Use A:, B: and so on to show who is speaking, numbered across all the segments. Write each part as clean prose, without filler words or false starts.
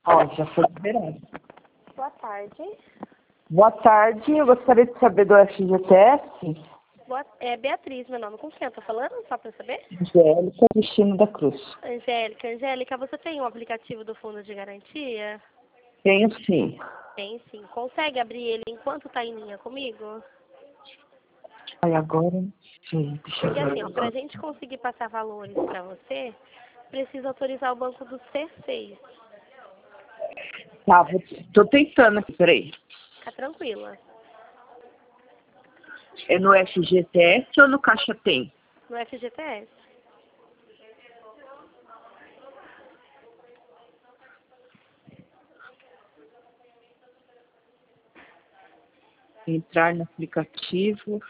A: Ó, já foi liberado.
B: Boa tarde.
A: Boa tarde, eu gostaria de saber do FGTS.
B: É Beatriz, meu nome. Com quem eu tô falando? Só pra eu saber?
A: Angélica Cristina da Cruz.
B: Angélica, você tem um aplicativo do Fundo de Garantia?
A: Tenho sim.
B: Tem sim. Consegue abrir ele enquanto tá em linha comigo?
A: Aí agora, sim, deixa eu
B: Porque assim,
A: ver.
B: pra gente conseguir passar valores pra você, precisa autorizar o banco do C6.
A: Tá, tô tentando aqui, peraí.
B: Fica tranquila.
A: É no FGTS ou no Caixa Tem?
B: No FGTS.
A: Entrar no aplicativo.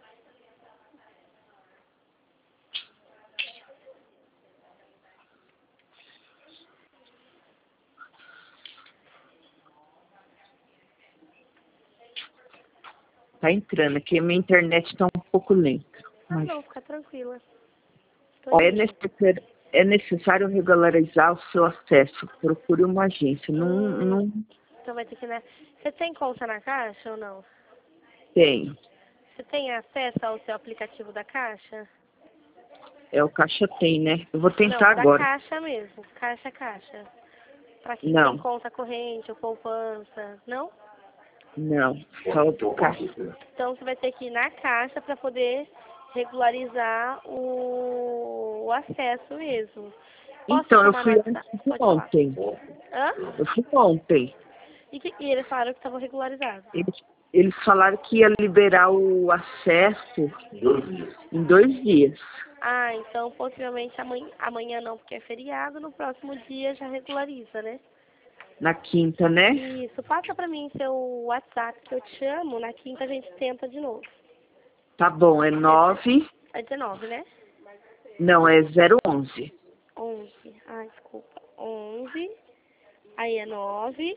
A: Tá entrando aqui, minha internet tá um pouco lenta.
B: Ah,
A: Mas,
B: não, fica tranquila. Tô
A: ó,
B: em linha.
A: é necessário regularizar o seu acesso. Procure uma agência. Não
B: Então vai ter que, né? Você tem conta na Caixa ou não?
A: tem.
B: Você tem acesso ao seu aplicativo da Caixa?
A: É o Caixa Tem, né? Eu vou
B: Não,
A: tentar
B: da
A: agora.
B: Caixa mesmo. Caixa. Pra quem tem
A: Não,
B: conta corrente ou poupança, não?
A: não. Só do Caixa.
B: Então você vai ter que ir na Caixa para poder regularizar o acesso mesmo. Posso te
A: Então, eu
B: chamar no
A: fui
B: WhatsApp? Pode falar.
A: ontem.
B: Hã?
A: Eu fui ontem.
B: E eles falaram que estavam regularizados.
A: Eles falaram que ia liberar o acesso em 2 dias.
B: Ah, então possivelmente amanhã não, porque é feriado, no próximo dia já regulariza, né?
A: Na quinta, né?
B: Isso, passa pra mim seu WhatsApp que eu te chamo, na quinta a gente tenta de novo.
A: Tá bom, é 9.
B: É 19, né?
A: Não, é 011.
B: 11. Ah, desculpa. 11. Aí é 9.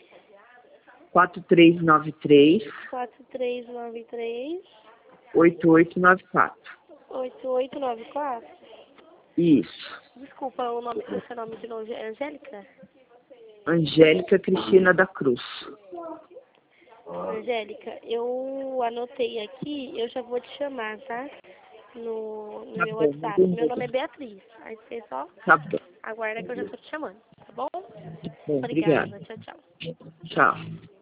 A: 4393
B: 4393
A: 8894.
B: 8894.
A: Isso.
B: Desculpa o nome do seu nome de novo. É Angélica?
A: Angélica Cristina da Cruz.
B: Angélica, eu anotei aqui, eu já vou te chamar, tá? No
A: Tá
B: meu
A: bom,
B: WhatsApp. Meu
A: entendi.
B: nome é Beatriz. Aí você só
A: Tá bom.
B: aguarda que eu já tô te chamando, tá bom?
A: Bom, obrigada.
B: Obrigada. Tchau, tchau.
A: Tchau.